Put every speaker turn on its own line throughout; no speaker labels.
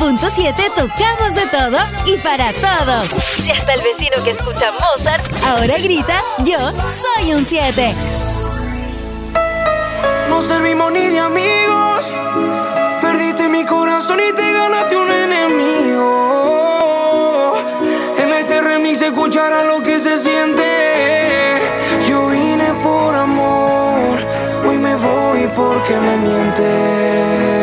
100.7 tocamos de todo y para todos. Y hasta el vecino que escucha Mozart ahora grita: yo soy un 7.
No servimos ni de amigos. Perdiste mi corazón y te ganaste un enemigo. En este remix se escuchará lo que se siente. Yo vine por amor, hoy me voy porque me mientes.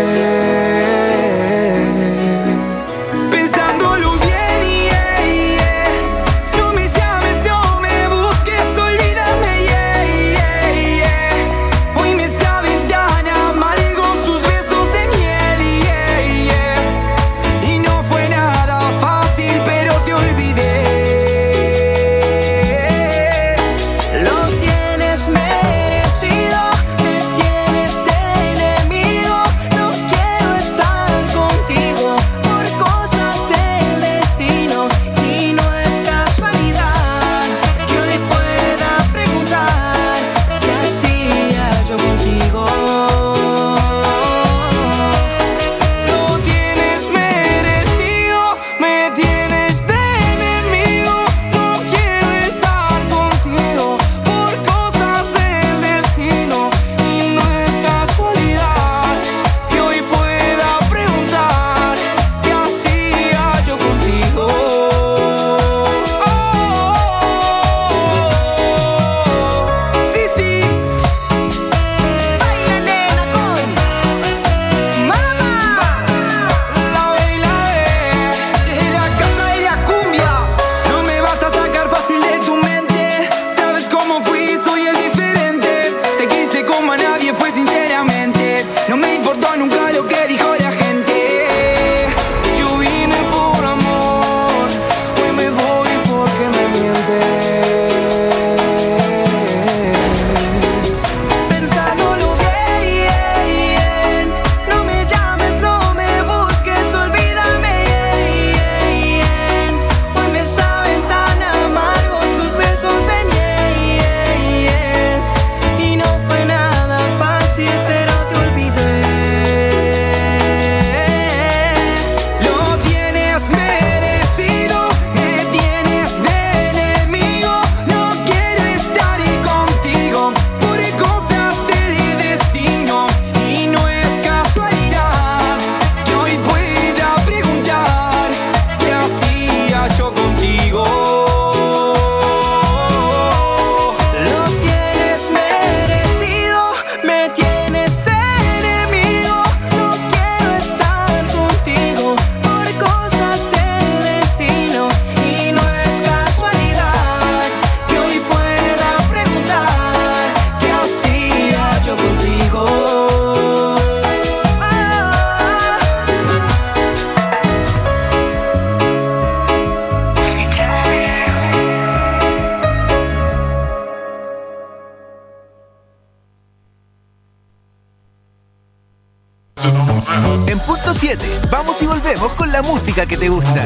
En punto 7, vamos y volvemos con la música que te gusta.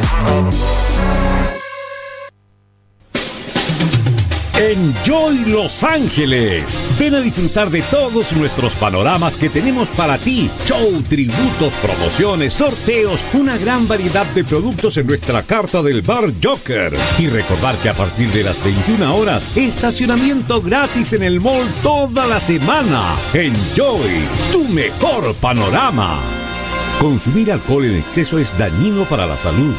Enjoy Los Ángeles. Ven a disfrutar de todos nuestros panoramas que tenemos para ti. Show, tributos, promociones, sorteos, una gran variedad de productos en nuestra carta del bar Jokers. Y recordar que a partir de las 21 horas, estacionamiento gratis en el mall toda la semana. Enjoy, tu mejor panorama. Consumir alcohol en exceso es dañino para la salud.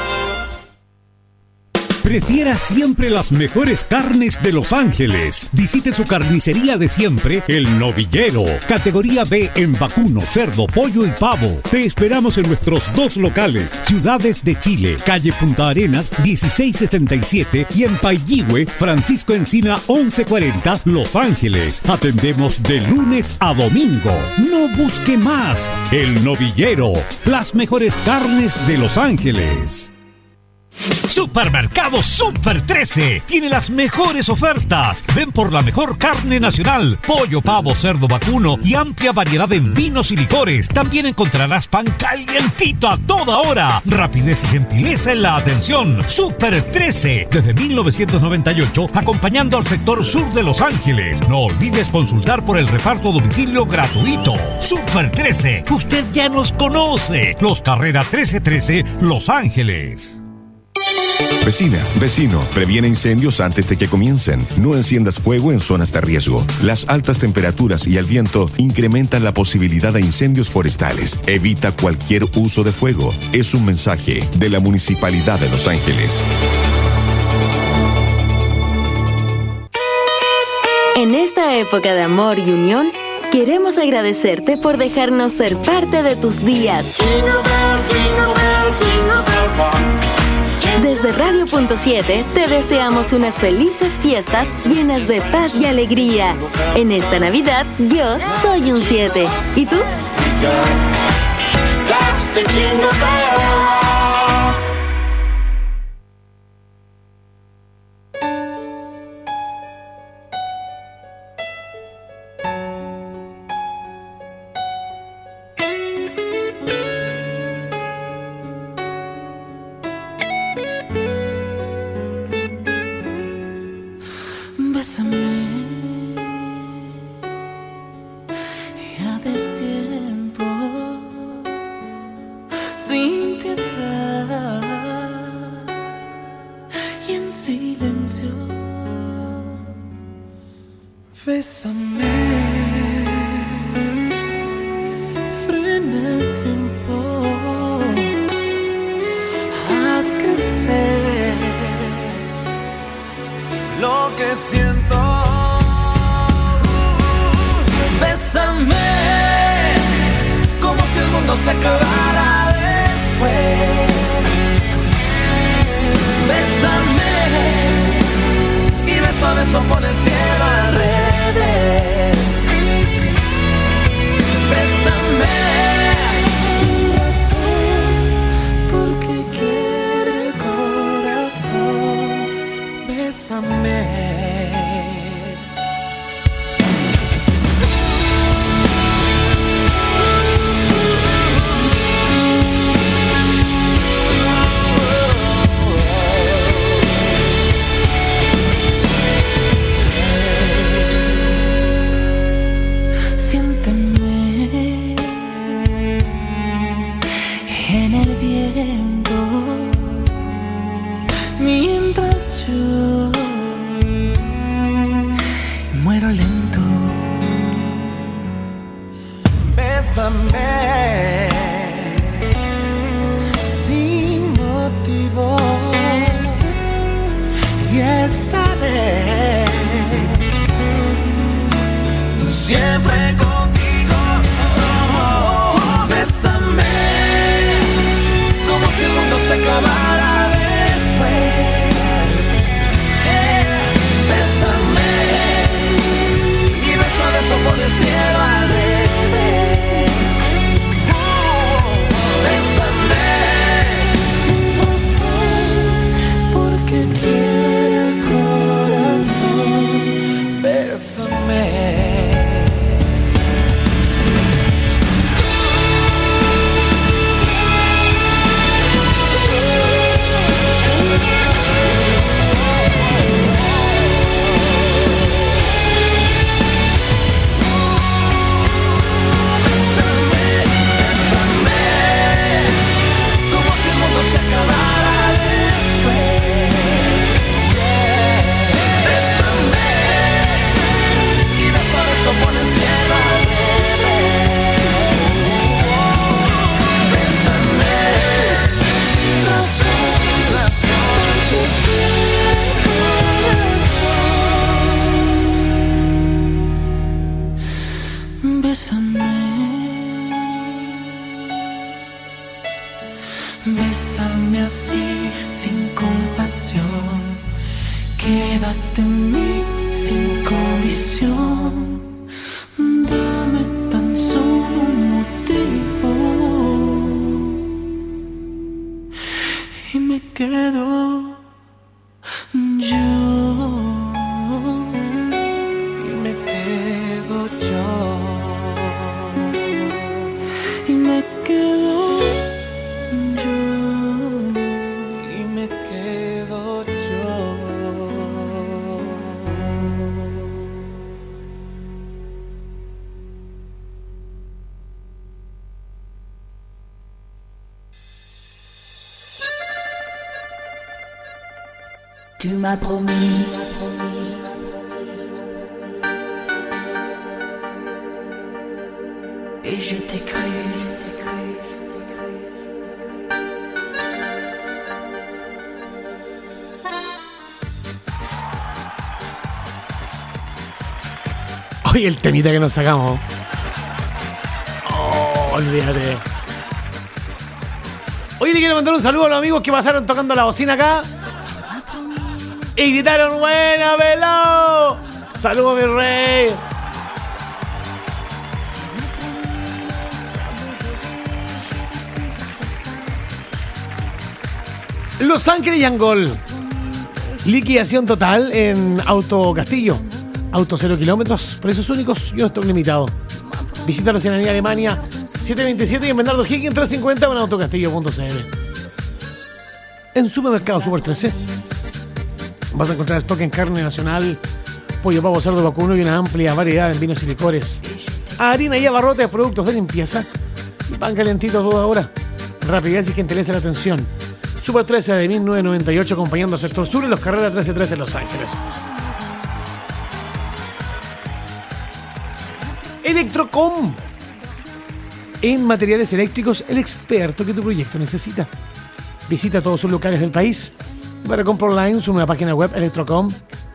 Prefiera siempre las mejores carnes de Los Ángeles. Visite su carnicería de siempre, El Novillero. Categoría B en vacuno, cerdo, pollo y pavo. Te esperamos en nuestros dos locales, Ciudades de Chile, calle Punta Arenas 1677 y en Pailligüe, Francisco Encina 1140, Los Ángeles. Atendemos de lunes a domingo. No busque más. El Novillero, las mejores carnes de Los Ángeles.
Supermercado Super 13 tiene las mejores ofertas. Ven por la mejor carne nacional, pollo, pavo, cerdo, vacuno y amplia variedad en vinos y licores. También encontrarás pan calientito a toda hora. Rapidez y gentileza en la atención. Super 13, desde 1998, acompañando al sector sur de Los Ángeles. No olvides consultar por el reparto a domicilio gratuito. Super 13, usted ya nos conoce. Los Carrera 1313, Los Ángeles.
Vecina, vecino, previene incendios antes de que comiencen. No enciendas fuego en zonas de riesgo. Las altas temperaturas y el viento incrementan la posibilidad de incendios forestales. Evita cualquier uso de fuego. Es un mensaje de la Municipalidad de Los Ángeles.
En esta época de amor y unión, queremos agradecerte por dejarnos ser parte de tus días. Desde Radio.7 te deseamos unas felices fiestas llenas de paz y alegría. En esta Navidad, yo soy un 7. ¿Y tú?
Bésame, ya destiempo, sin piedad y en silencio. Bésame, frena el tiempo, haz crecer lo que siento. Bésame como si el mundo se acabara después. Bésame y beso a beso por el cielo al revés. Bésame sin razón porque quiere el corazón. Bésame. Siénteme en el viento mientras yo muero lento. Bésame sin motivos y estaré siempre contigo. Bésame como si el mundo se acabara después. Bésame y beso a beso por el cielo al revés. Bésame sin razón porque quiere el corazón. Bésame. Bésame así, sin compasión. Quédate en mí, sin condición. Dame tan solo un motivo y me me quedo yo. Y me quedo yo. Y me quedo yo. Y me quedo yo.
Tu m'as promis, et je t'ai cru.
Oye, el temita que nos sacamos. Oh, olvídate. Oye, le quiero mandar un saludo a los amigos que pasaron tocando la bocina acá y gritaron buena, velo. Saludos, mi rey. Los Ángeles y Angol. Liquidación total en Auto Castillo. Auto 0 kilómetros, precios únicos y un stock limitado. Visítanos en Avenida Alemania 727 y en Bernardo Higgins 350 en autocastillo.cl. En Supermercado Super 13 vas a encontrar stock en carne nacional, pollo, pavo, cerdo, vacuno y una amplia variedad en vinos y licores. Harina y abarrotes, productos de limpieza y pan calentito toda hora. Rapidez y gentileza en la atención. Super 13 de 1998 acompañando al sector sur en los carreras 1313 en Los Ángeles. Electrocom. En materiales eléctricos, el experto que tu proyecto necesita. Visita todos sus locales del país. Para comprar online, su nueva página web electrocom.cl.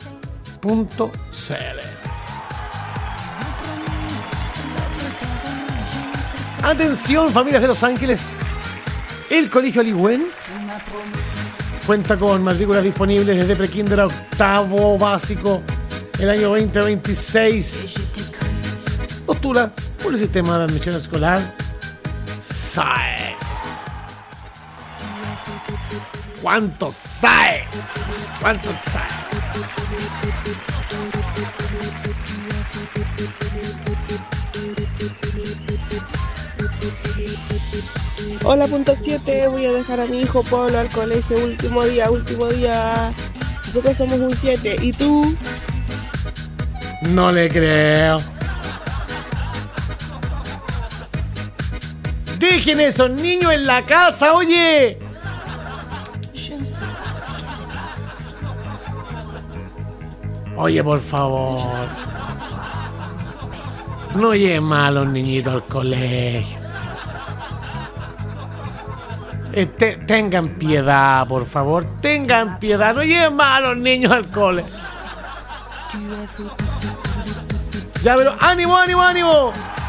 Atención, familias de Los Ángeles. El Colegio Aligüen cuenta con matrículas disponibles desde prekinder a octavo básico el año 2026. Postula por el sistema de admisión escolar SAE. ¿Cuánto SAE? ¿Cuánto SAE?
Hola, punto 7, voy a dejar a mi hijo Pablo al colegio, último día. Nosotros somos un 7, ¿y tú?
No le creo. Dejen esos niños en la casa, oye. Oye, por favor. No lleven más a los niñitos al colegio. Tengan piedad, por favor. Tengan piedad. No lleven más a los niños al cole. Ya, pero ánimo, ánimo, ánimo.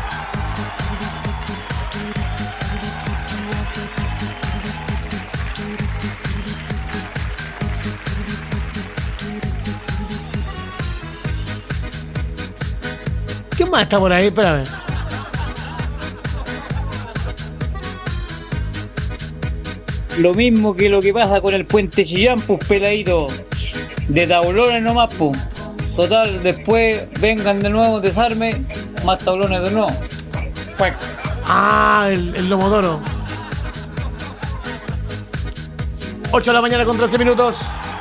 ¿Qué más está por ahí? Espérame.
Lo mismo que lo que pasa con el puente Chillán, pues, peladito. De tablones nomás, pues. Total, después vengan de nuevo, desarme, más tablones de nuevo. Pues.
Ah, el Lomodoro. 8 de la mañana con 13 minutos.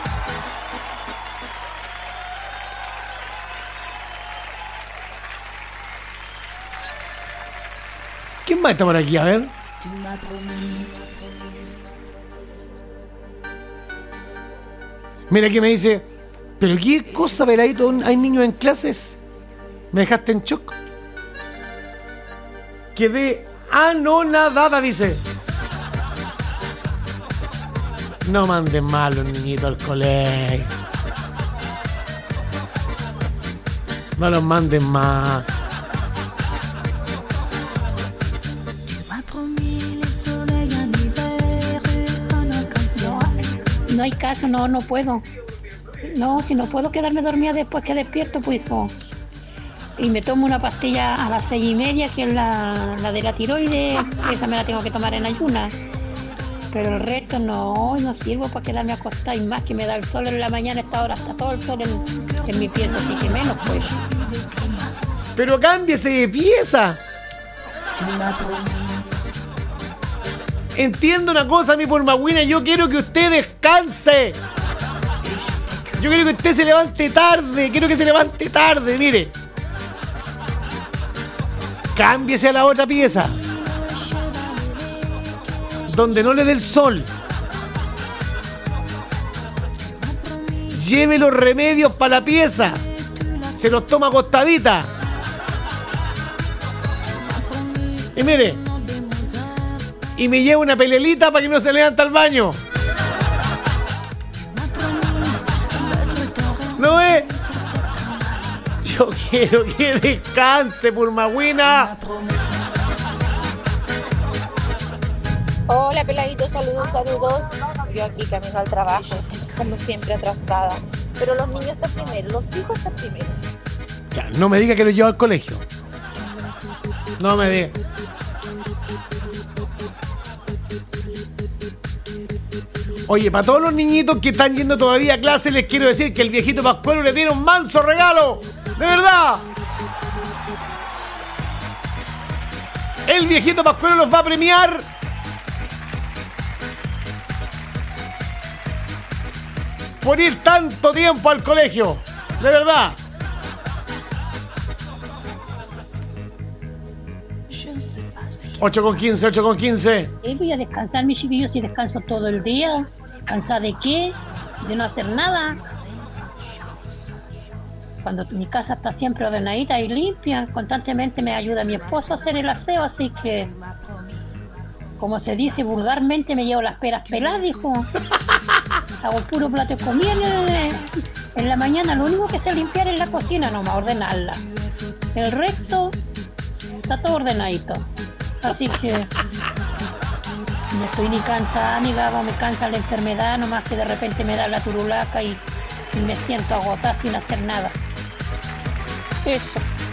¿Quién más está por aquí? A ver. Mira que me dice, ¿pero qué cosa, Veladito? ¿Hay niños en clases? ¿Me dejaste en shock? Quedé anonadada, dice. No manden mal los niñitos al colegio. No los manden más.
No hay caso, no puedo. No, si no puedo quedarme dormida después que despierto, pues hijo. Y me tomo una pastilla a las 6:30, que es la de la tiroides. Esa me la tengo que tomar en ayunas. Pero el resto no sirvo para quedarme acostada, y más que me da el sol en la mañana, esta hora está todo el sol en mi pieza, así que menos pues.
Pero cámbiese de pieza. Entiendo una cosa, mi pormagüina, yo quiero que usted descanse. Yo quiero que usted se levante tarde, mire. Cámbiese a la otra pieza, donde no le dé el sol. Lleve los remedios para la pieza. Se los toma acostadita. Y mire, y me lleva una pelelita para que no se levante al baño. ¿No es? Yo quiero que descanse, pormagüina.
Hola, peladito, saludos. Yo aquí camino al trabajo, como siempre atrasada. Pero los niños están primero, los hijos están primero.
Ya, no me diga que lo llevo al colegio. No me diga. Oye, para todos los niñitos que están yendo todavía a clase, les quiero decir que el viejito Pascuero le tiene un manso regalo. ¡De verdad! El viejito Pascuero los va a premiar por ir tanto tiempo al colegio. De verdad. Ocho con 15.
Voy a descansar, mis chiquillos, y descanso todo el día. ¿Cansada de qué? De no hacer nada. Cuando mi casa está siempre ordenadita y limpia, constantemente me ayuda mi esposo a hacer el aseo, así que, como se dice vulgarmente, me llevo las peras peladas, dijo. Hago puro plato de comida en la mañana. Lo único que sé limpiar es la cocina, nomás ordenarla. El resto está todo ordenadito. Así que no estoy ni cansada, ni gaba, me cansa la enfermedad, nomás que de repente me da la turulaca y me siento agotada sin hacer nada. Eso.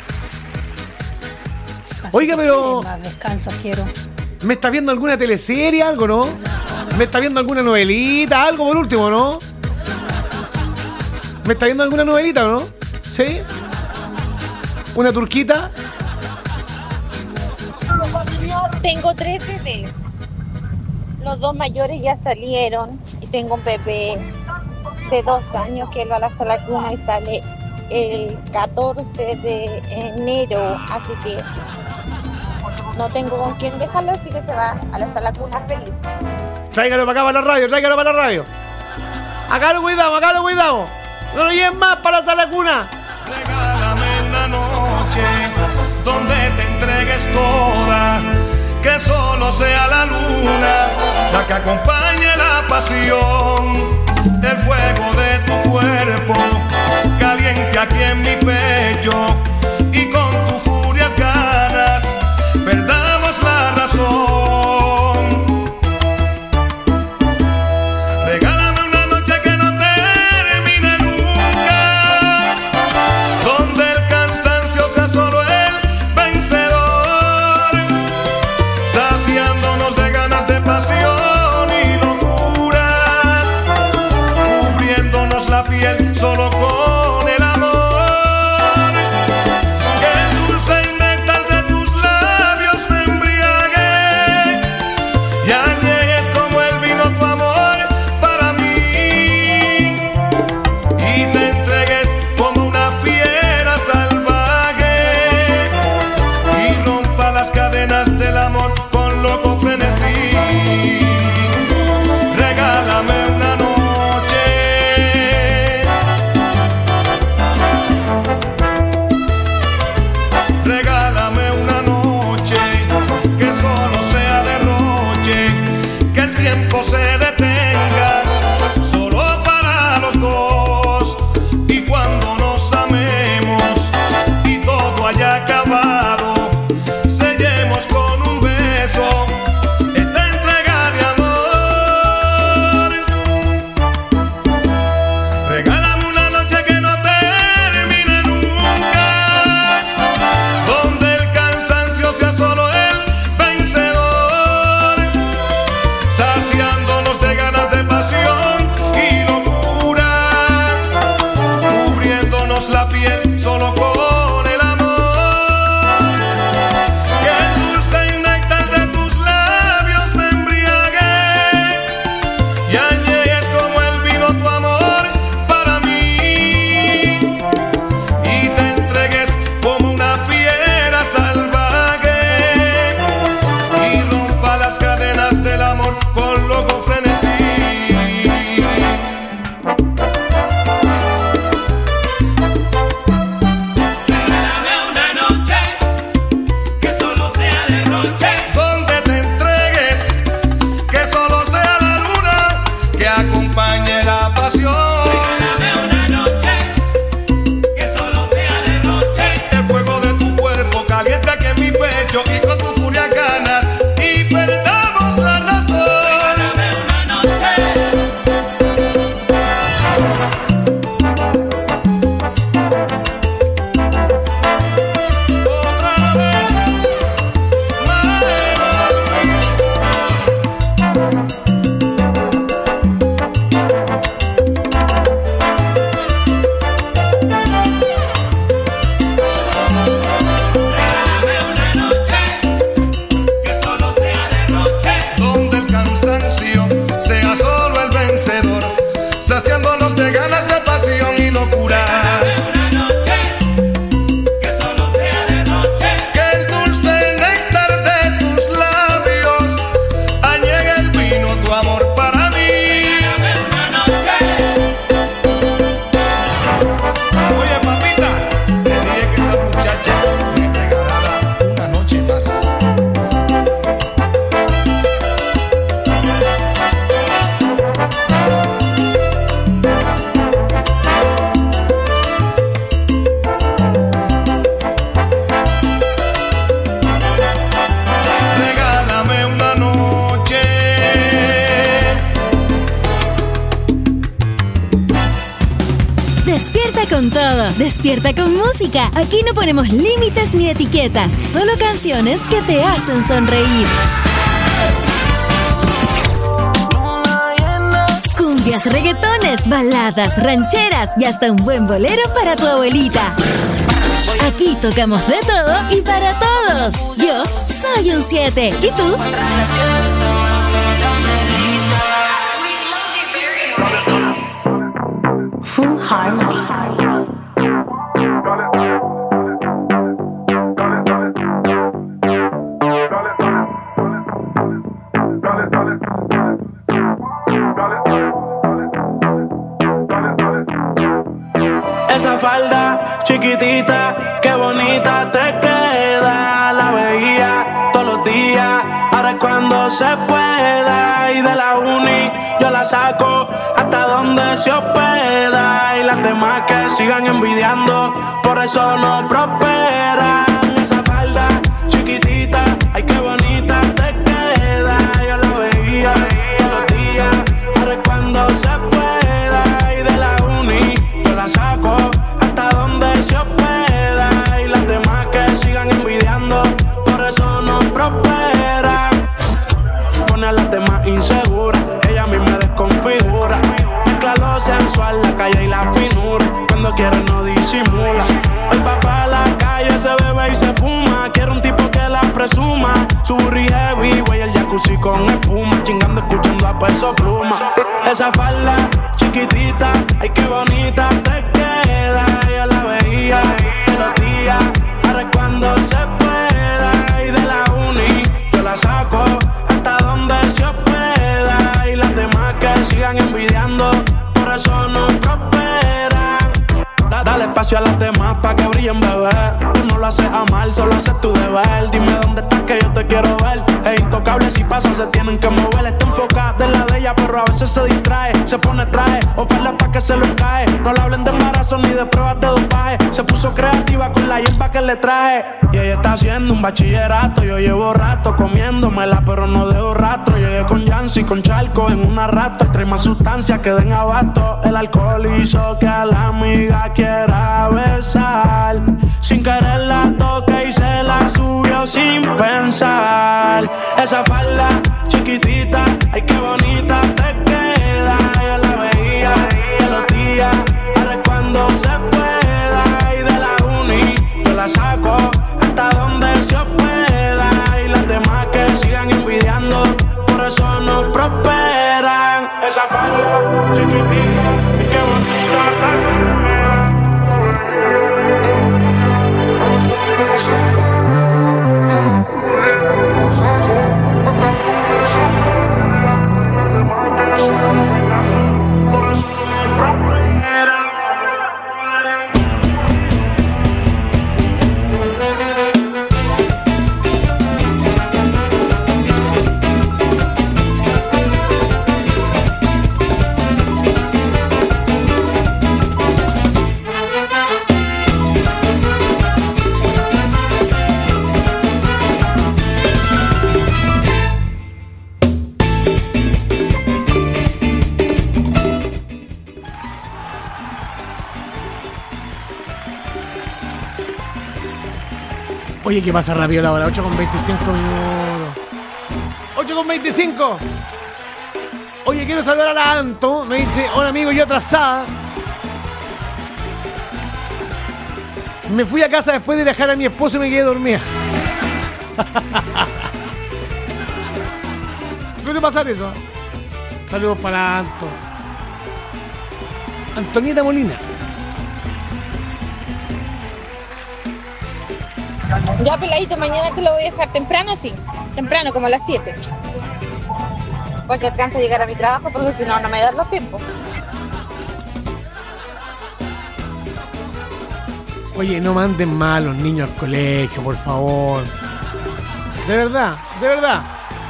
Así.
Oiga, pero
más descanso quiero.
¿Me está viendo alguna teleserie, algo, no? ¿Me está viendo alguna novelita, algo por último, no? ¿Me está viendo alguna novelita, no? ¿Sí? ¿Una turquita?
Tengo 3 bebés. Los 2 mayores ya salieron y tengo un bebé de 2 años que él va a la sala cuna y sale el 14 de enero, así que no tengo con quién dejarlo, así que se va a la sala cuna feliz.
Tráigalo para acá, para la radio, Acá lo cuidamos. No lo lleven más para la sala cuna.
Regálame la noche donde te entregues toda, que solo sea la luna la que acompañe la pasión, el fuego de tu cuerpo caliente aquí en mi pecho, y con tus furias ganas perdamos la razón. Regálame una noche que no termine nunca, donde el cansancio sea solo el vencedor, saciándonos de ganas de pasión y locuras, cubriéndonos la piel solo con el amor.
con todo. Despierta con música. Aquí no ponemos límites ni etiquetas, solo canciones que te hacen sonreír. Cumbias, reggaetones, baladas, rancheras y hasta un buen bolero para tu abuelita. Aquí tocamos de todo y para todos. Yo soy un 7. ¿Y tú?
Full Harmony.
Esa falda chiquitita, qué bonita te queda. La veía todos los días, ahora es cuando se pueda. Y de la uni yo la saco hasta donde se hospeda. Y las demás que sigan envidiando, por eso no prosperan. Esa falda chiquitita, ay qué bonita te queda. Yo la veía todos los días, ahora es cuando se pueda. Y de la uni yo la saco hasta donde se hospeda. Y las demás que sigan envidiando, por eso no prosperan. Pone a las demás inseguras, ella a mí me desconfigura. Mezcla lo sensual, la calle y la finura. Cuando quiere no disimula. Hoy va pa' la calle, se bebe y se fuma. Quiere un tipo que la presuma. Su burri heavy, güey, el jacuzzi con espuma. Chingando, escuchando a Peso Pluma. Esa falda chiquitita, ay qué bonita te queda. Yo la veía todos los días, ahora es cuando se pueda. Y de la uni yo la saco hasta donde se hospeda. Y las demás que sigan envidiando, por eso no prosperan. Dale espacio a las demás pa' que brillen, bebé. Tú no lo haces a mal, solo haces tu deber. Dime dónde estás que yo te quiero ver. Es intocable, si pasa se tienen que mover. Está enfocada en la de ella, pero a veces se distrae. Se pone traje, oferta pa' que se lo cae. No le hablen de embarazo ni de pruebas de dopaje. Se puso creativa con la hierba que le traje. Y ella está haciendo un bachillerato. Yo llevo rato comiéndomela, pero no dejo rastro. Llegué con Yancy, con Charco en una Raptor. Trae más sustancias que den abasto. El alcohol hizo que a la amiga quiera besar. Sin querer la toca y se la subió sin pensar. Esa falda chiquitita, ay qué bonita te queda. Yo la veía todos los días, ahora es cuando se pueda. Y de la uni yo la saco hasta donde se hospeda. Y las demás que sigan envidiando, por eso no prosperan. Esa falda chiquitita, ay qué bonita te queda.
Oye, ¿qué pasa rápido la hora? 8:25 minutos. 8:25. Oye, quiero saludar a la Anto. Me dice, hola amigo, yo atrasada. Me fui a casa después de dejar a mi esposo y me quedé dormida. Suele pasar eso. Saludos para la Anto. Antonieta Molina.
Ya, peladito, mañana te lo voy a dejar temprano, sí. Temprano, como a las 7. Para que alcance a llegar a mi trabajo, porque si no, no me dan los tiempos.
Oye, no manden mal a los niños al colegio, por favor. De verdad, de verdad.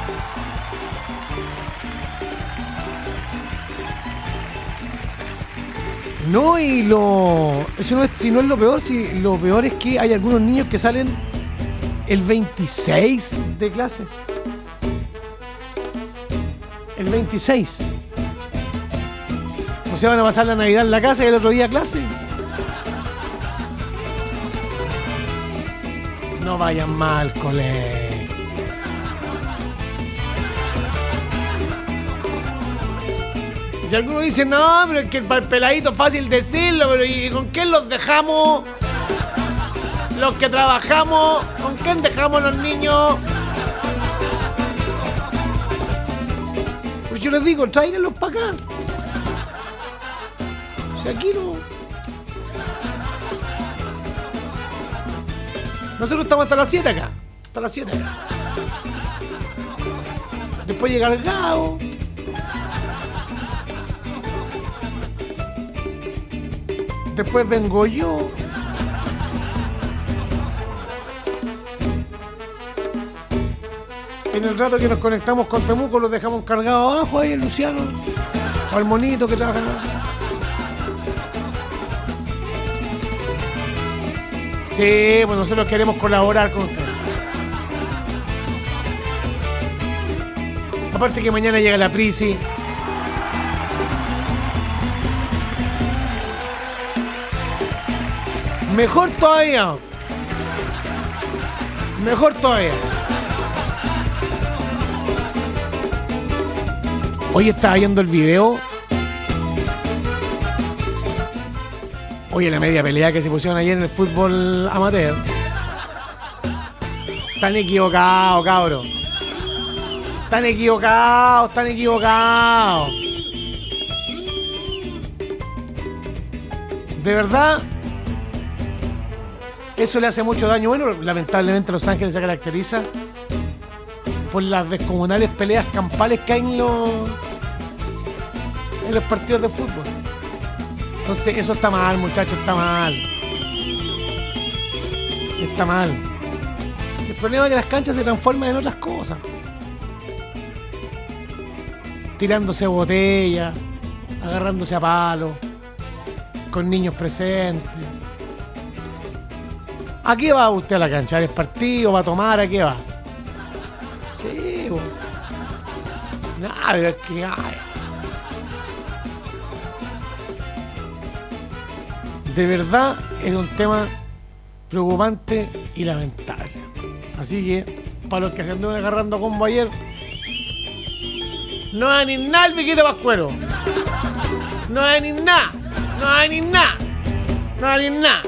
No, y eso no es, si no es lo peor, si lo peor es que hay algunos niños que salen el 26 de clases. El 26. O sea, van a pasar la Navidad en la casa y el otro día clase. No vayan mal, cole. Si alguno dice, no, pero es que para el peladito es fácil decirlo, pero ¿y con quién los dejamos? Los que trabajamos, ¿con quién dejamos los niños? Pues yo les digo, tráiganlos para acá. Si aquí no. Nosotros estamos hasta las 7 acá. Hasta las 7 acá. Después llega el Gao. Después vengo yo. En el rato que nos conectamos con Temuco los dejamos cargados abajo ahí el Luciano. O el monito que trabaja acá. Sí, pues nosotros queremos colaborar con ustedes. Aparte que mañana llega la Prisi. Mejor todavía. Mejor todavía. Hoy estaba viendo el video. Oye, la media pelea que se pusieron ayer en el fútbol amateur. Están equivocados, cabros. Están equivocados, están equivocados. De verdad, eso le hace mucho daño. Bueno, lamentablemente Los Ángeles se caracteriza por las descomunales peleas campales que hay en los partidos de fútbol. Entonces eso está mal, muchachos, está mal. Está mal. El problema es que las canchas se transforman en otras cosas. Tirándose botellas, agarrándose a palos, con niños presentes. ¿A qué va usted a la cancha? ¿A ver el partido? ¿Va a tomar? ¿A qué va? Sí, bo. Nada, es que hay. De verdad es un tema preocupante y lamentable. Así que, para los que se andan agarrando combo ayer, no hay ni nada el Viquito Pascuero. No hay ni nada. No hay ni nada. No hay ni nada.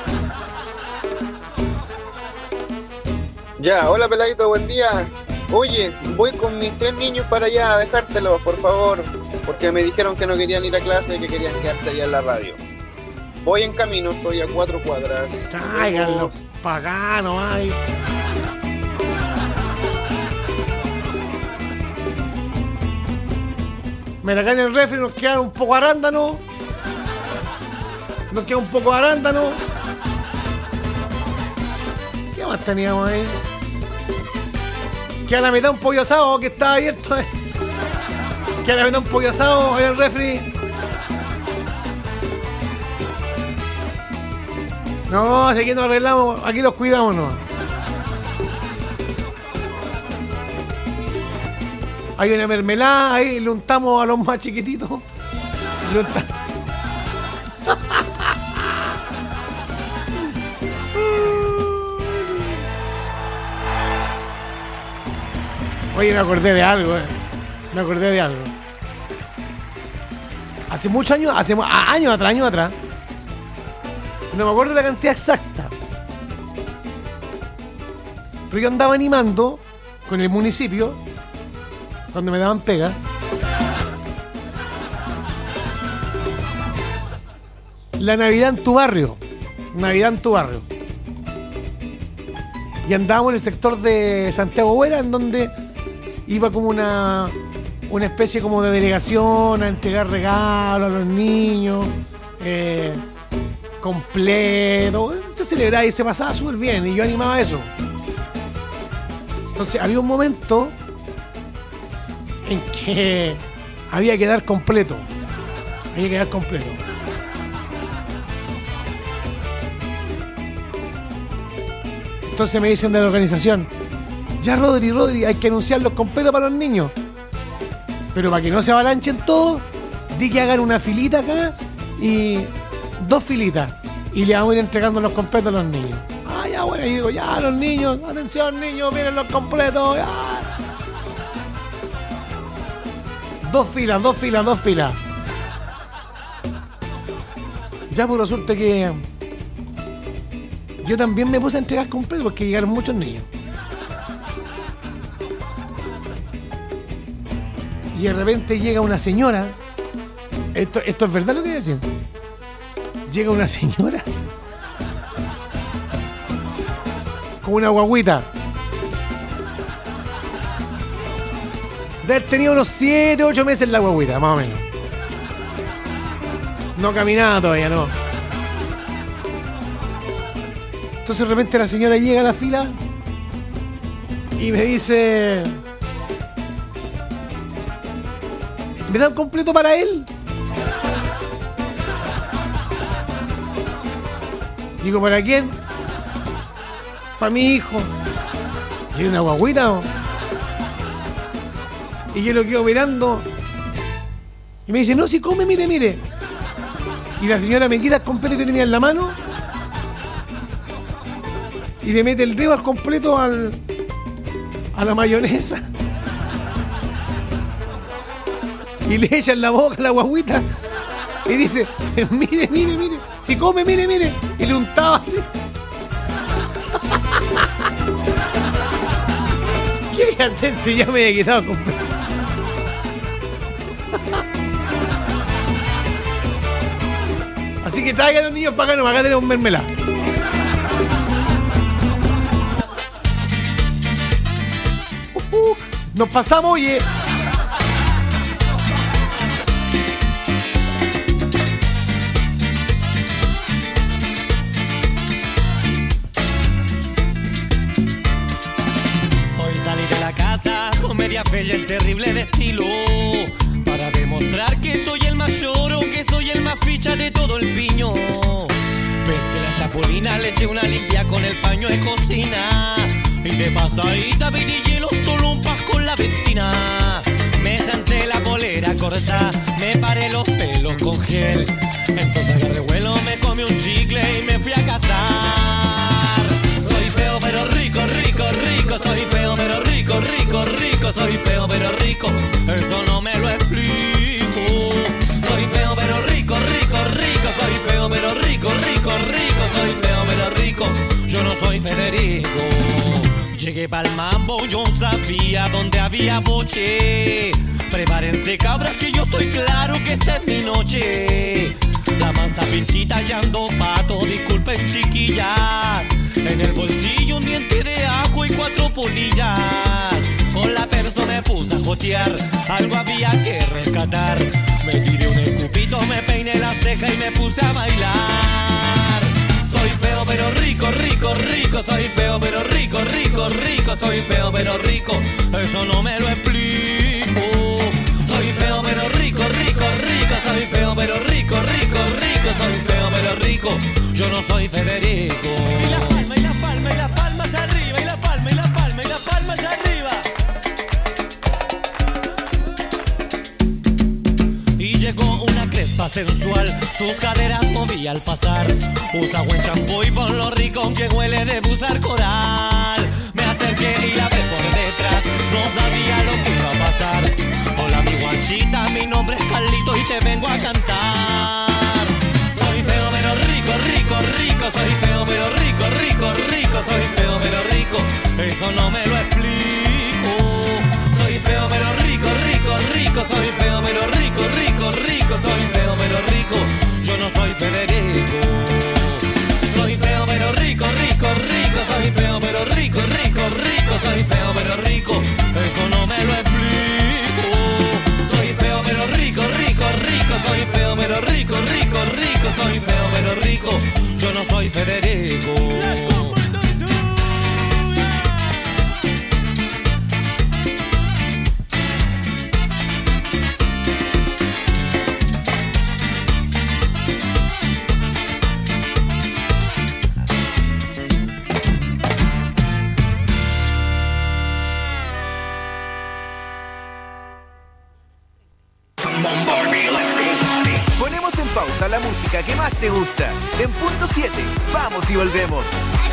Ya, hola peladito, buen día. Oye, voy con mis 3 niños para allá a dejártelos, por favor. Porque me dijeron que no querían ir a clase y que querían quedarse allá en la radio. Voy en camino, estoy a 4 cuadras.
Tráiganlos paganos, ay. Mira, acá en el refri nos queda un poco arándano. Nos queda un poco de arándano. ¿Qué más teníamos ahí? Queda la mitad un pollo asado que está abierto. Queda la mitad un pollo asado en el refri. No, si aquí nos arreglamos, aquí los cuidamos nomás. Hay una mermelada, ahí le untamos a los más chiquititos. Le untamos. Oye, me acordé de algo, Me acordé de algo. Hace muchos años, años atrás. No me acuerdo la cantidad exacta. Pero yo andaba animando con el municipio cuando me daban pega. La Navidad en tu barrio. Navidad en tu barrio. Y andábamos en el sector de Santiago Huera, en donde iba como una especie como de delegación a entregar regalos a los niños. Completo, se celebraba y se pasaba súper bien y yo animaba eso. Entonces había un momento en que había que dar completo. Entonces me dicen de la organización, ya Rodri, hay que anunciar los completos para los niños. Pero para que no se avalanchen todos, di que hagan una filita acá y 2 filitas y le vamos a ir entregando los completos a los niños. Ah, ya, ya bueno, y digo, ya los niños, atención niños, miren los completos, ya. Dos filas. Ya por resulta que yo también me puse a entregar completos porque llegaron muchos niños. Y de repente llega una señora. Esto es verdad lo que voy a decir. Llega una señora con una guagüita. De haber tenido unos 7, 8 meses la guagüita, más o menos. No caminaba todavía, no. Entonces de repente la señora llega a la fila y me dice: ¿me da un completo para él? Digo, ¿para quién? Para mi hijo. ¿Y una guagüita? ¿No? Y yo lo quedo mirando y me dice: no, si come, mire. Y la señora me quita el completo que tenía en la mano y le mete el dedo al completo a la mayonesa y le echa en la boca a la guagüita y dice: mire, si come, mire, y le untaba así. ¿Qué hay que hacer si ya me había quitado el completo? Así que traigan a los niños para acá, no, acá tenemos un mermelada. Nos pasamos, oye.
Hoy salí de la casa con media fe y el terrible de estilo, para demostrar que soy el más lloro, que soy el más ficha de todo el piño. Ves que la chapulina le eché una limpia con el paño de cocina, y de pasadita vi hielos tolumpas con la vecina. Me senté la polera corta, me paré los pelos con gel, entonces agarré vuelo, me comí un chicle y me fui a casar. Soy feo pero rico, soy feo pero rico, soy feo pero rico, eso no me lo explico. Soy feo pero rico, soy feo pero rico, soy feo pero rico, yo no soy Federico. Llegué pa'l mambo, yo sabía dónde había boche. Prepárense cabras que yo estoy claro que esta es mi noche. La mansa pintita y ando pato, disculpen chiquillas. En el bolsillo un diente de ajo y 4 polillas. Con la perso me puse a jotear, algo había que rescatar. Me tiré un escupito, me peiné la ceja y me puse a bailar. Soy feo pero rico, soy feo pero rico, soy feo pero rico, eso no me lo explico. Soy feo pero rico, soy feo pero rico, soy feo pero rico, yo no soy Federico. Y las palmas arriba, y las palmas arriba. Y llegó una crespa sensual, sus caderas movía al pasar. Usa buen champú y por lo rico que huele de usar coral. Me acerqué y la ve por detrás, no sabía lo que iba a pasar. Hola mi guachita, mi nombre es Carlito y te vengo a cantar. Soy feo pero rico, soy feo pero rico, soy feo pero rico, eso no me lo explico. Soy feo pero rico, soy feo pero rico, soy feo pero rico, yo no soy Federico. Soy feo pero rico, soy feo pero rico, soy feo pero rico, eso no me lo explico. Soy feo pero rico, soy feo pero rico, soy feo pero rico, yo no soy Federico.
Ponemos en pausa la música que más te gusta. En punto 7, vamos y volvemos.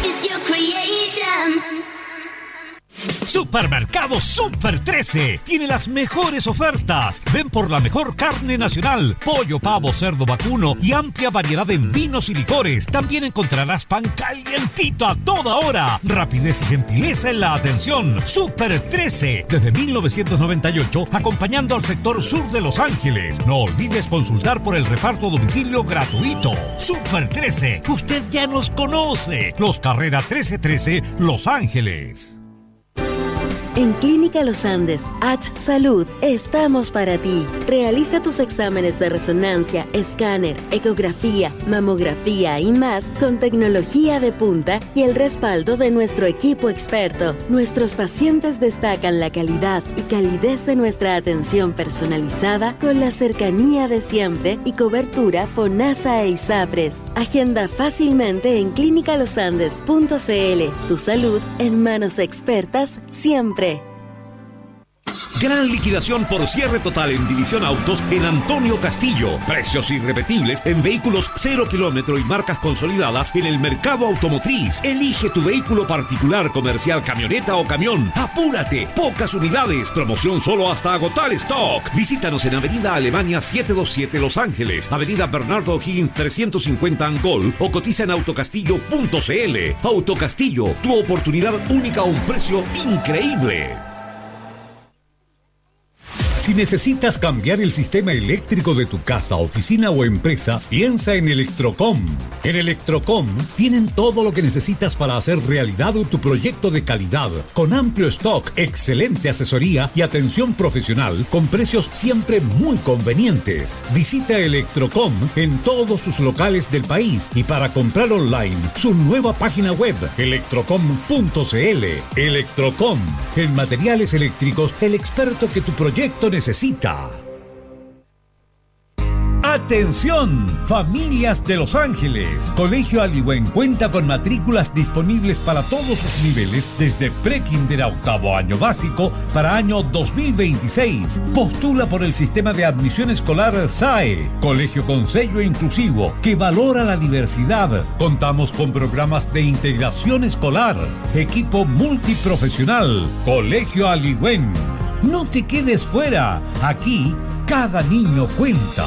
Supermercado Super 13 tiene las mejores ofertas. Ven por la mejor carne nacional, pollo, pavo, cerdo, vacuno y amplia variedad en vinos y licores. También encontrarás pan calientito a toda hora. Rapidez y gentileza en la atención. Super 13, desde 1998, acompañando al sector sur de Los Ángeles. No olvides consultar por el reparto a domicilio gratuito. Super 13, usted ya nos conoce. Los Carrera 1313, Los Ángeles.
En Clínica Los Andes, H Salud, estamos para ti. Realiza tus exámenes de resonancia, escáner, ecografía, mamografía y más con tecnología de punta y el respaldo de nuestro equipo experto. Nuestros pacientes destacan la calidad y calidez de nuestra atención personalizada con la cercanía de siempre y cobertura FONASA e ISAPRES. Agenda fácilmente en clinicalosandes.cl. Tu salud en manos expertas siempre.
Gran liquidación por cierre total en División Autos en Antonio Castillo. Precios irrepetibles en vehículos 0 kilómetro y marcas consolidadas en el mercado automotriz. Elige tu vehículo particular, comercial, camioneta o camión. ¡Apúrate! Pocas unidades. Promoción solo hasta agotar stock. Visítanos en Avenida Alemania 727 Los Ángeles, Avenida Bernardo O'Higgins 350 Angol o cotiza en autocastillo.cl. Autocastillo, tu oportunidad única a un precio increíble.
Si necesitas cambiar el sistema eléctrico de tu casa, oficina o empresa, piensa en Electrocom. En Electrocom tienen todo lo que necesitas para hacer realidad tu proyecto de calidad, con amplio stock, excelente asesoría y atención profesional, con precios siempre muy convenientes. Visita Electrocom en todos sus locales del país y para comprar online, su nueva página web, electrocom.cl. Electrocom, en materiales eléctricos, el experto que tu proyecto necesita. ¡Atención! Familias de Los Ángeles. Colegio Aliwen cuenta con matrículas disponibles para todos sus niveles desde pre-kinder a octavo año básico para año 2026. Postula por el sistema de admisión escolar SAE. Colegio con sello inclusivo que valora la diversidad. Contamos con programas de integración escolar. Equipo multiprofesional. Colegio Aliwen. No te quedes fuera. Aquí, cada niño cuenta.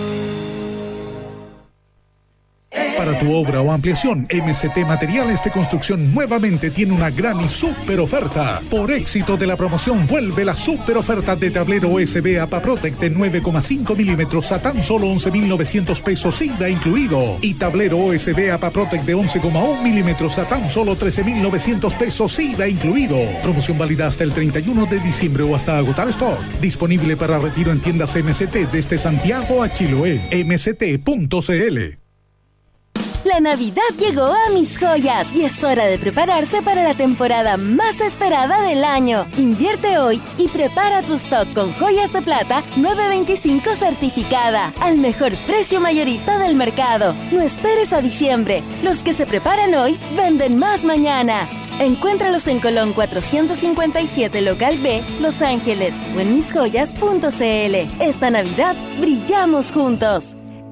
Para tu obra o ampliación, MCT Materiales de Construcción nuevamente tiene una gran y súper oferta. Por éxito de la promoción, vuelve la súper oferta de tablero USB APAPROTEC de 9,5 milímetros a tan solo 11.900 pesos IVA incluido. Y tablero USB APAPROTEC de 11,1 milímetros a tan solo 13.900 pesos IVA incluido. Promoción válida hasta el 31 de diciembre o hasta agotar stock. Disponible para retiro en tiendas MCT desde Santiago a Chiloé. MCT.cl.
La Navidad llegó a Mis Joyas y es hora de prepararse para la temporada más esperada del año. Invierte hoy y prepara tu stock con joyas de plata 925 certificada al mejor precio mayorista del mercado. No esperes a diciembre. Los que se preparan hoy venden más mañana. Encuéntralos en Colón 457 Local B, Los Ángeles o en misjoyas.cl. Esta Navidad brillamos juntos.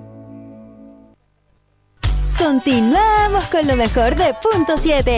Continuamos con lo mejor de Punto 7.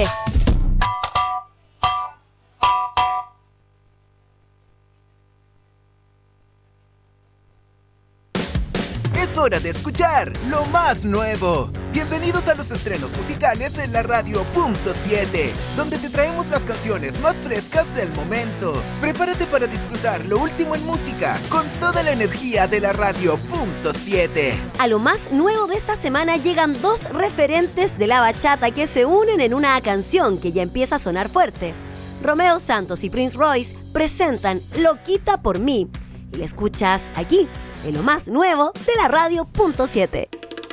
Es hora de escuchar lo más nuevo. Bienvenidos a los estrenos musicales en la radio Punto 7, donde te traemos las canciones más frescas del momento. Prepárate para disfrutar lo último en música con toda la energía de la radio Punto 7.
A lo más nuevo de esta semana llegan dos referentes de la bachata que se unen en una canción que ya empieza a sonar fuerte. Romeo Santos y Prince Royce presentan Loquita por mí y la escuchas aquí, en lo más nuevo de la radio Punto 7.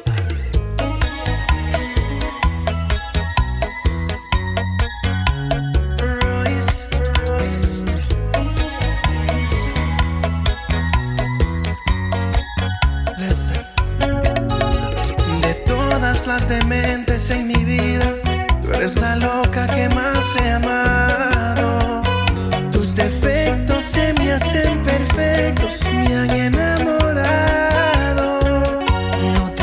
De todas las dementes en mi vida, tú eres la loca que más he amado. Tus defectos se me hacen perfectos, me han enamorado. No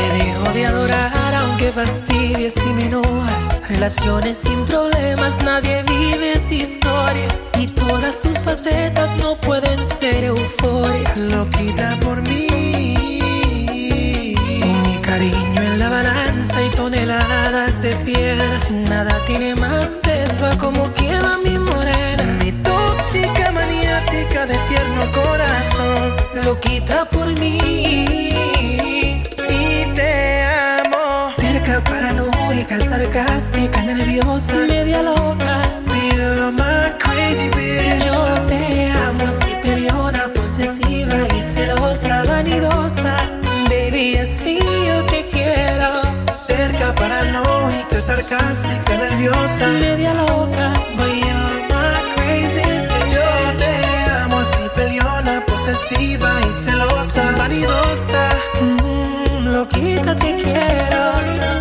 aunque fastidies y me enojas. Relaciones sin problemas, nadie vive esa historia. Y todas tus facetas no pueden ser euforia.
Loquita por mí,
con mi cariño en la balanza y toneladas de piedras, nada tiene más peso a como quema mi morena.
Mi tóxica maniática de tierno corazón,
loquita por mí
y te amo.
Terca, paranoica, sarcástica, nerviosa, media loca.
You're my crazy bitch.
Yo te amo así, peleona, posesiva y celosa, vanidosa. Baby, así yo te quiero.
Cerca, paranoica, sarcástica, nerviosa,
media loca. But you're my crazy bitch.
Yo te amo así, peleona, posesiva y celosa, vanidosa.
Loquita te quiero.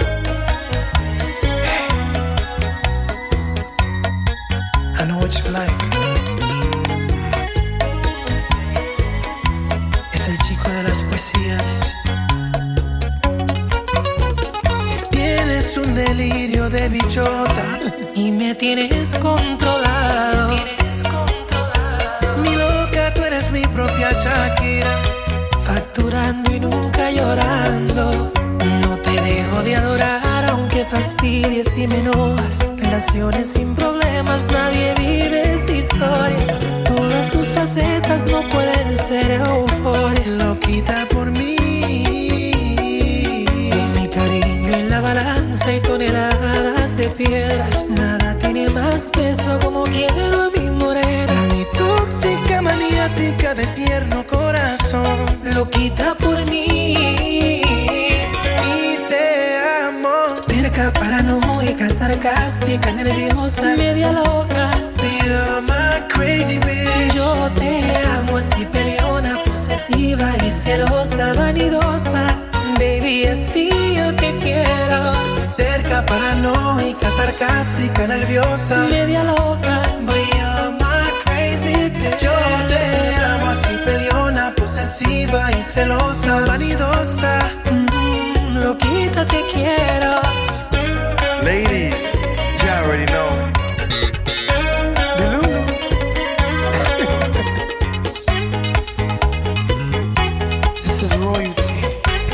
I know what you like.
Es el chico de las poesías.
Tienes un delirio de bichota
y me tienes controlado.
Mi loca, tú eres mi propia Shakira.
Facturando y nunca llorando. No te dejo de adorar aunque fastidies y me enojas. Relaciones sin problemas, nadie vive esa historia. Todas tus facetas no pueden ser euforia.
Loquita por mí,
con mi cariño en la balanza y toneladas de piedras, nada tiene más peso como quiero a mi morena.
Mi tóxica maniática de tierno corazón,
loquita por mí
y te amo.
Terca, paranoica, sarcástica, nerviosa, media loca.
You're my crazy bitch.
Yo te amo así, peleona, posesiva y celosa, vanidosa. Baby, así yo te quiero.
Terca, paranoica, sarcástica, nerviosa,
media loca. But you're my crazy bitch.
Yo te amo así, peleona, posesiva y celosa, vanidosa.
Loquita te quiero.
Ladies, you already know. Delulu. This is royalty.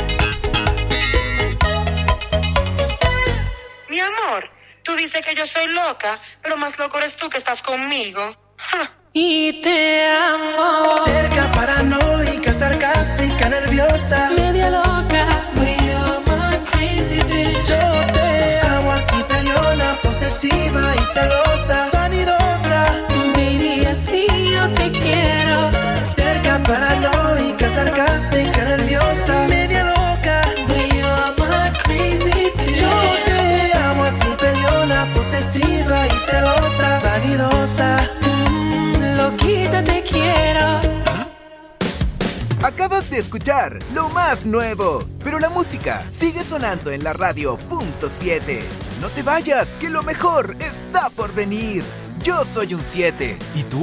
Mi amor, tú dices que yo soy loca, pero más loco eres tú que estás conmigo. ¡Ja!
Y te amo.
Cerca, paranoica, sarcástica, nerviosa,
media loca. But you're my crazy bitch.
Yo te amo así, peleona, posesiva y celosa, vanidosa.
Baby, así yo te quiero.
Cerca, paranoica, sarcástica, nerviosa, media loca.
But you're my crazy bitch.
Yo te amo así, peleona, posesiva y celosa, vanidosa.
Loquita te quiero.
Acabas de escuchar lo más nuevo, pero la música sigue sonando en la radio .7. No te vayas, que lo mejor está por venir. Yo soy un 7. ¿Y tú?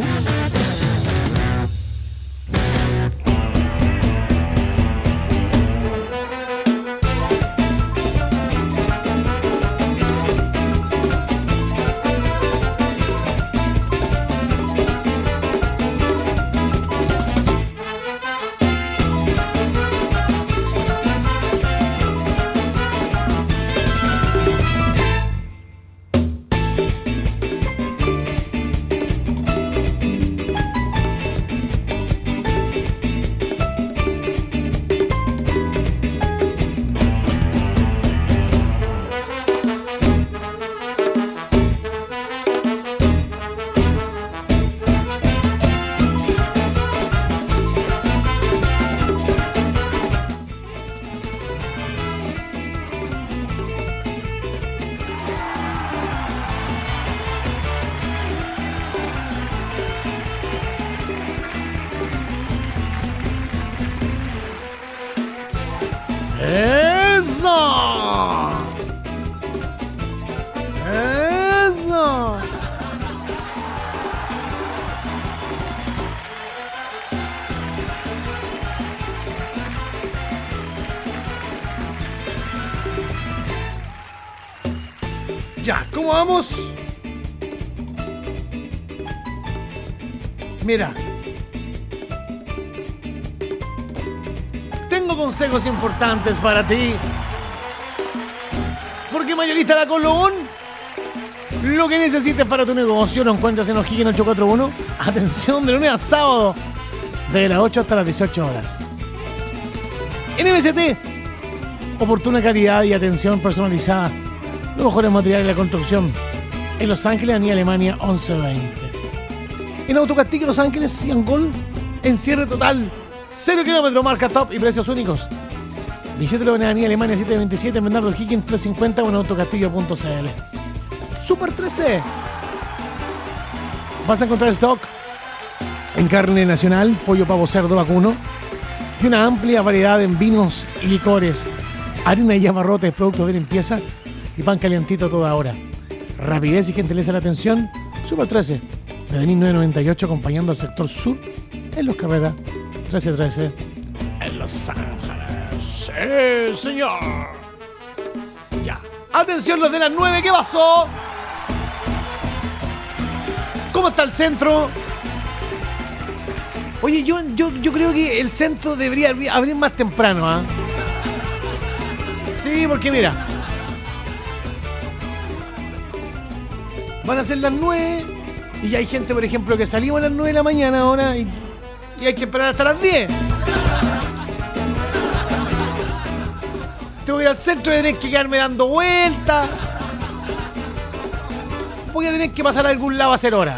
Ya, ¿cómo vamos? Mira. Tengo consejos importantes para ti. Porque Mayorista La Colón, lo que necesites para tu negocio lo encuentras en O'Higgins 841. Atención, de lunes a sábado, de las 8 hasta las 18 horas. En MST, oportuna calidad y atención personalizada. Los mejores materiales de la construcción. En Los Ángeles, Avenida Alemania 1120. En Autocastillo, Los Ángeles y Angol, en cierre total. 0 kilómetros, marca top y precios únicos. Visítelo en Avenida Alemania 727, en Bernardo Higgins 350 o en autocastillo.cl. Super 13. Vas a encontrar stock en carne nacional, pollo, pavo, cerdo, vacuno y una amplia variedad en vinos y licores, harina y abarrotes, productos de limpieza y pan calientito toda hora. Rapidez y gentileza de la atención. Super 13, desde 1998, acompañando al sector sur en Los Carreras 1313 en Los Ángeles. ¡Sí, señor! Ya. Atención, los de las 9, ¿qué pasó? ¿Cómo está el centro? Oye, yo creo que el centro debería abrir más temprano, ¿ah? Sí, porque mira, van a ser las 9 y ya hay gente, por ejemplo, que salimos a las 9 de la mañana ahora y hay que esperar hasta las 10. Tengo que ir al centro y tener que quedarme dando vueltas. Voy a tener que pasar a algún lado a hacer hora.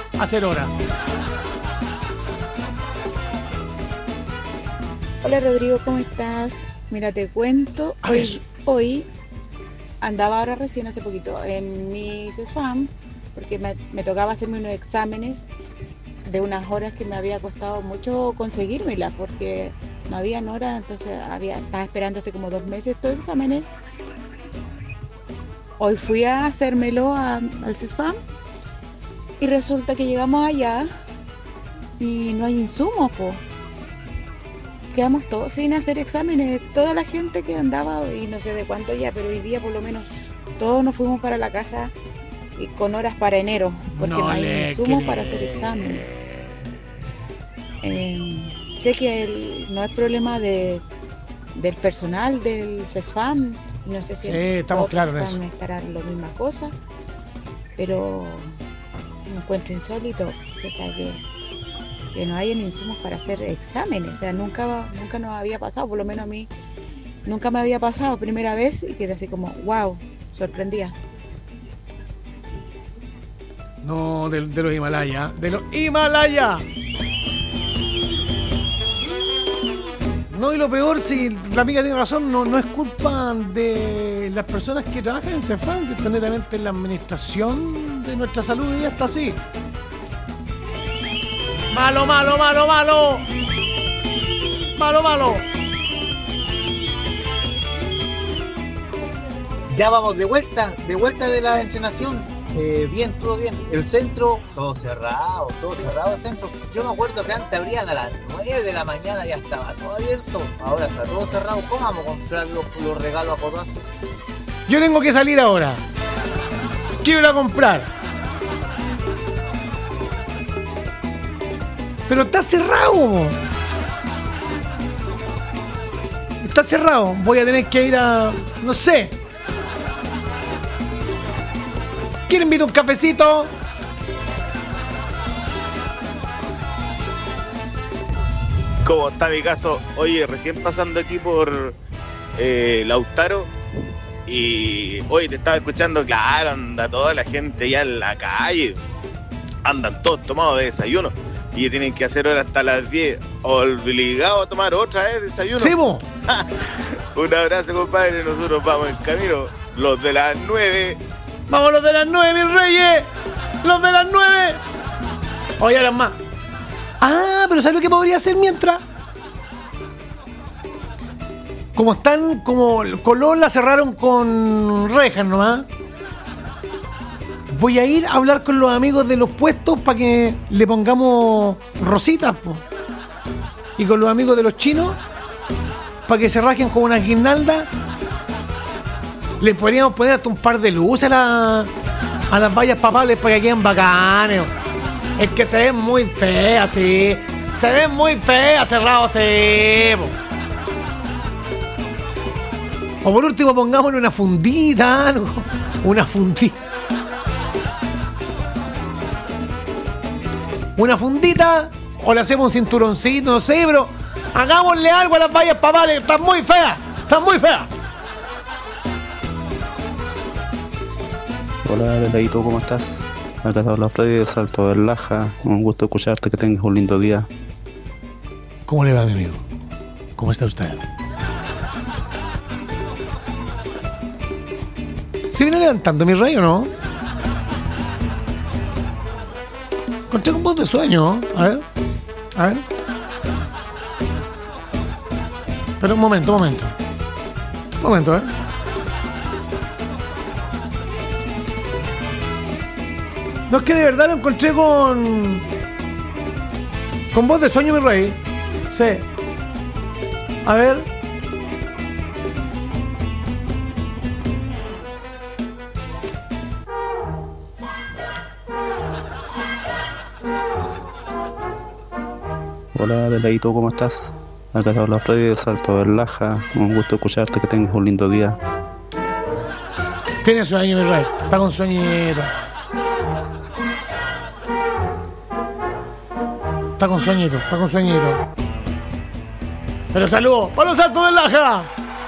Hola Rodrigo, ¿cómo estás? Mira, te cuento. Hoy andaba ahora recién hace poquito en mi CESFAM porque me tocaba hacerme unos exámenes de unas horas que me había costado mucho conseguírmelas porque no habían horas, entonces estaba esperando hace como 2 meses estos exámenes. Hoy fui a hacérmelo al CESFAM y resulta que llegamos allá y no hay insumos, po. Quedamos todos sin hacer exámenes, toda la gente que andaba, y no sé de cuánto ya, pero hoy día por lo menos todos nos fuimos para la casa y con horas para enero, porque no hay insumos para hacer exámenes. Sé que no es problema del personal del CESFAM, no sé si
estamos claros en eso.
Estarán la misma cosa, pero me encuentro insólito, o sea que no hayan insumos para hacer exámenes, o sea, nunca nos había pasado, por lo menos a mí nunca me había pasado, primera vez, y quedé así como, wow, sorprendida.
No, de los Himalayas, No, y lo peor, si la amiga tiene razón, no es culpa de las personas que trabajan en CESFAM, sino netamente en la administración de nuestra salud, y ya está así. Malo.
Ya vamos de vuelta de la entrenación. Bien, todo bien. El centro, todo cerrado el centro. Yo me acuerdo que antes abrían a las 9 de la mañana, ya estaba todo abierto. Ahora está todo cerrado. ¿Cómo vamos a comprar los regalos a codazos?
Yo tengo que salir ahora. Quiero ir a comprar. Pero está cerrado. Está cerrado. Voy a tener que ir a... no sé. ¿Quién invita un cafecito?
¿Cómo está mi caso? Oye, recién pasando aquí por Lautaro y hoy te estaba escuchando, claro, anda toda la gente ya en la calle, andan todos tomados de desayuno y tienen que hacer hora hasta las 10, obligado a tomar otra vez desayuno.
¡Sí, mo!
Un abrazo, compadre, nosotros vamos en camino, los de las 9.
¡Vamos los de las 9, mis reyes! ¡Los de las 9! Oye, ahora más. Ah, pero ¿sabes lo que podría hacer mientras? Como Colón la cerraron con rejas nomás. Voy a ir a hablar con los amigos de los puestos para que le pongamos rositas, po. Y con los amigos de los chinos para que se rajen con una guirnalda Le podríamos poner hasta un par de luces a las vallas papales para que queden bacanes. Es que se ven muy feas, sí. Se ven muy feas cerrados, sí. O por último pongámosle una fundita, algo. Una fundita. Una fundita. O le hacemos un cinturoncito, no sé, pero hagámosle algo a las vallas papales. Están muy feas. Están muy feas.
Hola, Deladito, ¿cómo estás? Acá te habla Freddy de Salto del Laja. Un gusto escucharte, que tengas un lindo día.
¿Cómo le va, mi amigo? ¿Cómo está usted? ¿Se viene levantando mi rey o no? Encontré con voz de sueño. A ver. A ver. Pero un momento. Un momento, No, es que de verdad lo encontré con voz de sueño, mi rey. Sí. A ver.
Hola, Deladito, ¿cómo estás? Acá te habla Freddy de Salto del Laja. Un gusto escucharte, que tengas un lindo día.
Tiene sueño, mi rey. Está con sueñito. Está con sueñito. Pero saludos para los Saltos del Laja.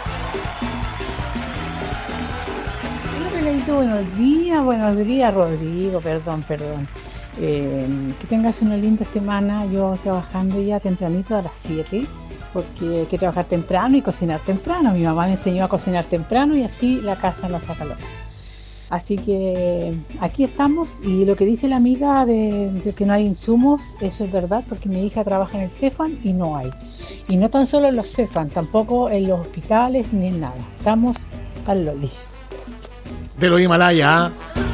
Hola, Peladito, buenos días, Rodrigo, perdón. Que tengas una linda semana. Yo trabajando ya tempranito a las 7, porque hay que trabajar temprano y cocinar temprano. Mi mamá me enseñó a cocinar temprano y así la casa no se acalora. Así que aquí estamos, y lo que dice la amiga de que no hay insumos, eso es verdad, porque mi hija trabaja en el Cefam y no hay. Y no tan solo en los Cefam, tampoco en los hospitales ni en nada. Estamos al loli.
De los Himalaya,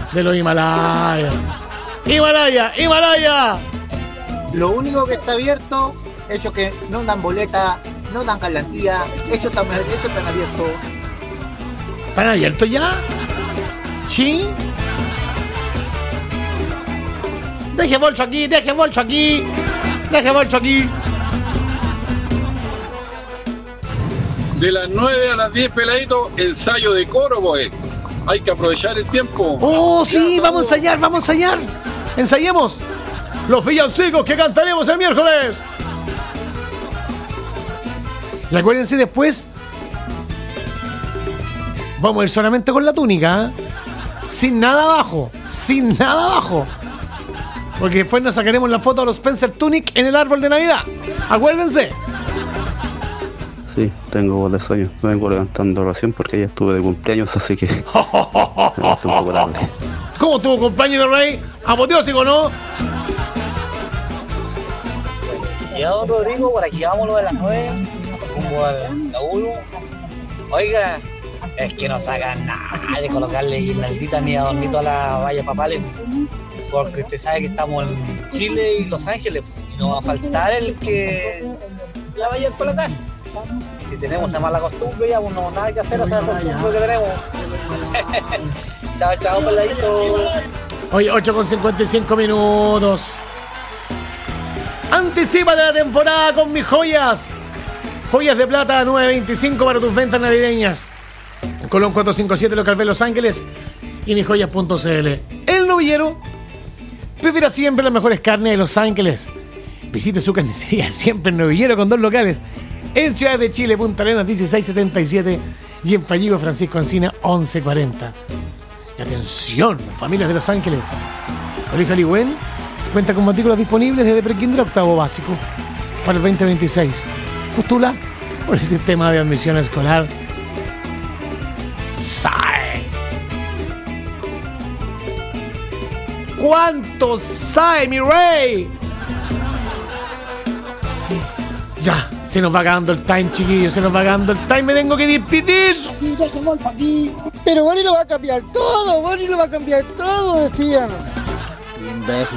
¡Himalaya!
Lo único que está abierto, ellos que no dan boleta, no dan garantía, ellos están abiertos.
¿Están abiertos ya? ¿Sí? Deje bolso aquí.
De las 9 a las 10, Peladito, ensayo de coro, pues. Hay que aprovechar el tiempo.
¡Oh, sí! ¡Vamos a ensayar! ¡Ensayemos! Los villancicos que cantaremos el miércoles. Y acuérdense, después vamos a ir solamente con la túnica, ¿eh? Sin nada abajo. Porque después nos sacaremos la foto a los Spencer Tunic en el árbol de Navidad. Acuérdense.
Sí, tengo voz de sueño. Me vengo levantando recién porque ya estuve de cumpleaños, así que me levanté un poco tarde.
¿Cómo tuvo cumpleaños de rey? Apoteósico, ¿no?
Ya, don Rodrigo, por aquí vamos lo de las 9, rumbo al laburo. Oiga, es que no sacan nada de colocarle guirnalditas ni adornito a las vallas papales, porque usted sabe que estamos en Chile y Los Ángeles, y no va a faltar el que la vaya por la casa. Si tenemos esa mala costumbre, ya no nada que hacer, esa costumbre que tenemos. Chao, Peladito.
Hoy 8:55. Anticipa de la temporada con mis joyas. Joyas de plata 9.25 para tus ventas navideñas. Colón 457, local B Los Ángeles y misjoyas.cl. El Novillero prepara siempre las mejores carnes de Los Ángeles. Visite su carnicería siempre en Novillero, con 2 locales. En Ciudad de Chile, Punta Arenas 1677 y en Falligo Francisco Encina 1140. Y atención, familias de Los Ángeles. Colegio Aligüen cuenta con matrículas disponibles desde prekinder a octavo básico para el 2026. Postula por el sistema de admisión escolar SAE. ¿Cuánto SAE, mi rey? Ya, se nos va acabando el time, chiquillos. Me tengo que despedir.
Pero Bonnie lo va a cambiar todo, decían. Imbécil.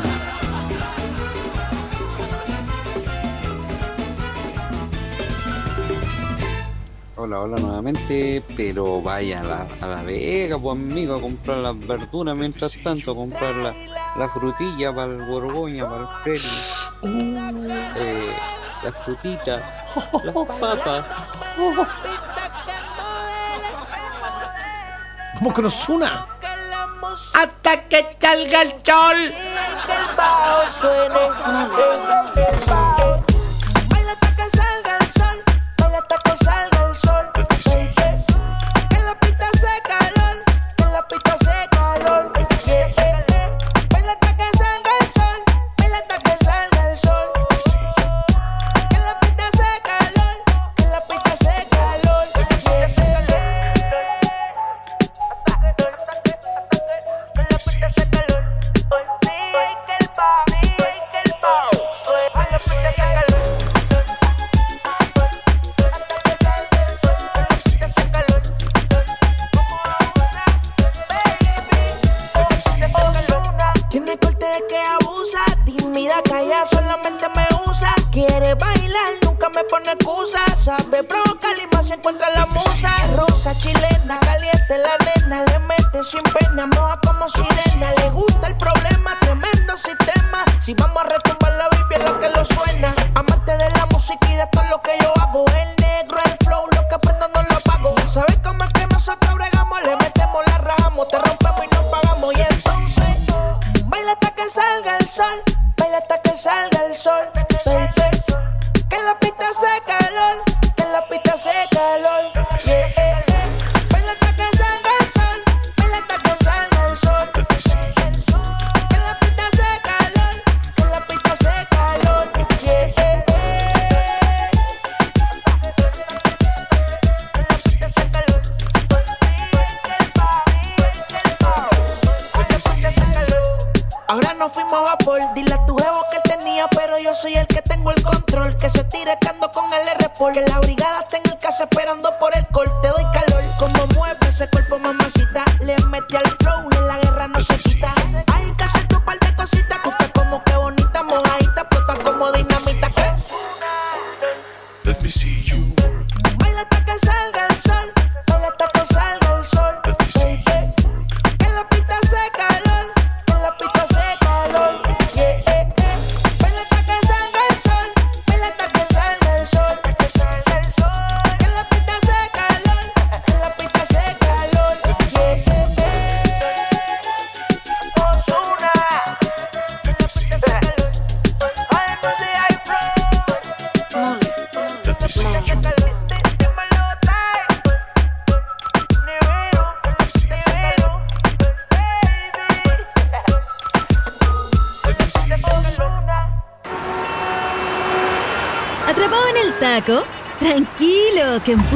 Hola nuevamente, pero vaya a la Vega, pues amigo, a comprar las verduras mientras tanto, a comprar la frutilla para el Borgoña, para el Freddy, las frutitas, las papas.
Vamos con Ozuna.
Hasta que salga el sol.
Baila hasta que salga el sol. Baila hasta que salga el sol. Que la pista hace calor. Que la pista hace calor. Baila hasta que salga el sol. Baila hasta que salga el sol. Que la pista hace calor. Que la pista hace calor. Tiene corte de que abusa, tímida, calla, solamente me usa. Quiere bailar, nunca me pone excusa. Sabe provocar y más se encuentra la musa. Rosa, chilena, caliente la nena. Le mete sin pena, moja como sirena. Le gusta el problema, tremendo sistema. Si vamos a retumbar la baby es lo que lo suena. Amante de la música y de todo lo que yo hago. El negro, el flow, lo que prendo no lo apago. ¿Sabes cómo es que nosotros bregamos? Le metemos, la rajamos, te rompemos y nos pagamos. Y entonces baila hasta que salga el sol, baila hasta que salga el sol, baby. Que la pista hace calor, que la pista hace calor, yeah. Baila hasta que salga el sol, baila hasta que salga el sol. Que la pista hace calor, que la pista hace calor, yeah. Ahora nos fuimos a vapor, dile a tu jevo que él tenía, pero yo soy el que tengo el control. Que se tire cando con el R-Pol, que la brigada está en el casa esperando por el col. Te doy calor, como mueve ese cuerpo, mamacita. Le metí al flow y en la guerra no se quita. Hay que hacer tu par de cositas, tú estás como que bonita, mojadita, explota como dinamita. ¿Qué?
Let me see you work.
Baila hasta que salga el sol, baila hasta que salga el sol, baby. Que la pista hace calor, que la pista hace calor, yeah. Baila hasta que salga el sol, baila hasta que salga el sol, que la pista hace calor, que la pista hace calor, yeah. Ozuna, que la pista hace calor. Ay, no sé, ay, bro.
Let me see you work.
¿Atrapado en el taco? Tranquilo, que en